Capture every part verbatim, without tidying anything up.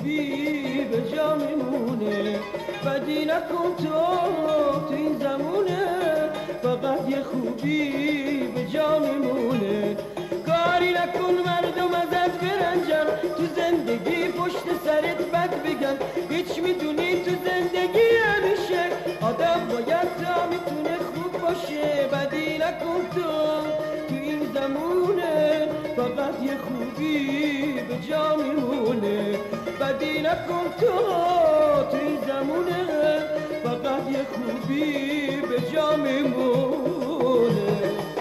خوبی به جا میمونه. بدی نکن تو تو این زمونه، فقط یه خوبی به جا میمونه. کاری نکن مردم ازت برنجن، تو زندگی پشت سرت بد بگن. هیچ میدونی تو زندگی همیشه آدم باید تا میتونه خوب باشه. بدی نکن تو تو این زمونه، فقط یه خوبی به جا میمونه. بدی نکن تو تو این زمونه، فقط یه خوبی به جا میمونه.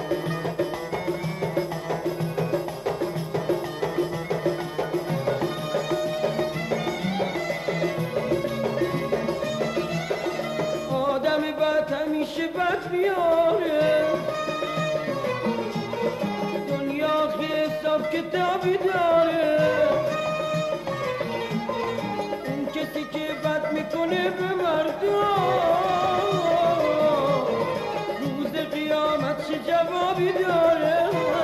آدم بد همیشه بد بیاره، دنیا حساب کتابی داره. اون کسی که بد میکنه به مردم، روز قیامت چه جوابی داره.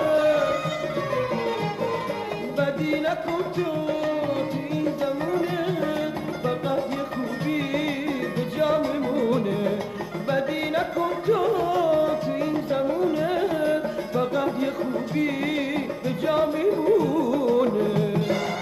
بدی نکن تو تو این زمونه، فقط یه خوبی به جا میمونه. بدی نکن تو تو این زمونه، فقط یه خوبی به جا میمونه.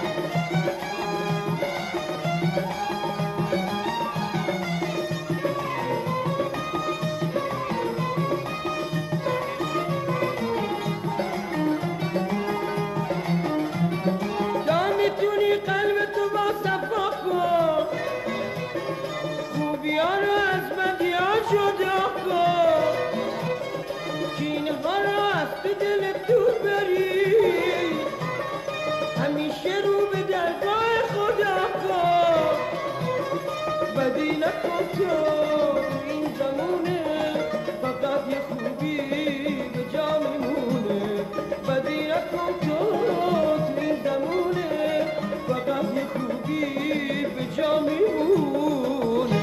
همیشه رو به درگاه خدا کن. بدی نکن تو این زمونه، فقط یه خوبی به جا میمونه. بدی نکن تو تو این زمونه، فقط یه خوبی به جا میمونه.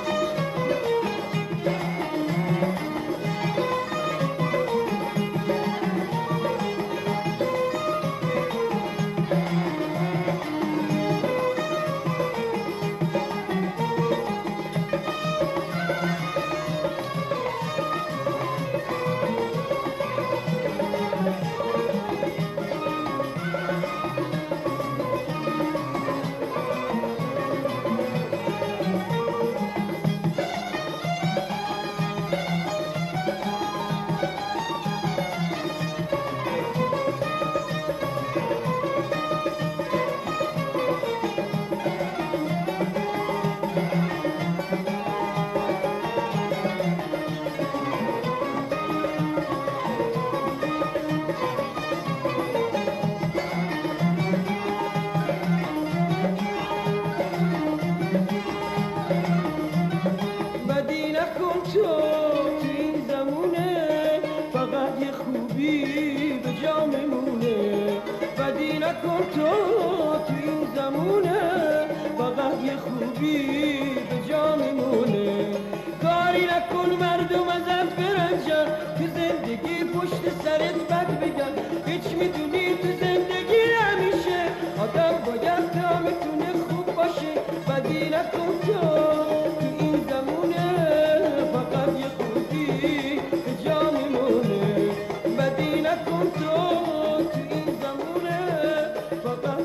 نکن تو تو این زمونه، فقط یه خوبی به جا میمونه. کاری نکن مردم ازت برنجن، تو زندگی پشت سرت بد بگن. هیچ میدونی تو زندگی همیشه آدم باید تا میتونه خوب باشه. بدی نکن تو تو این زمونه، فقط یه خوبی به جا میمونه. بدی نکن تو تو این زمونه، فقط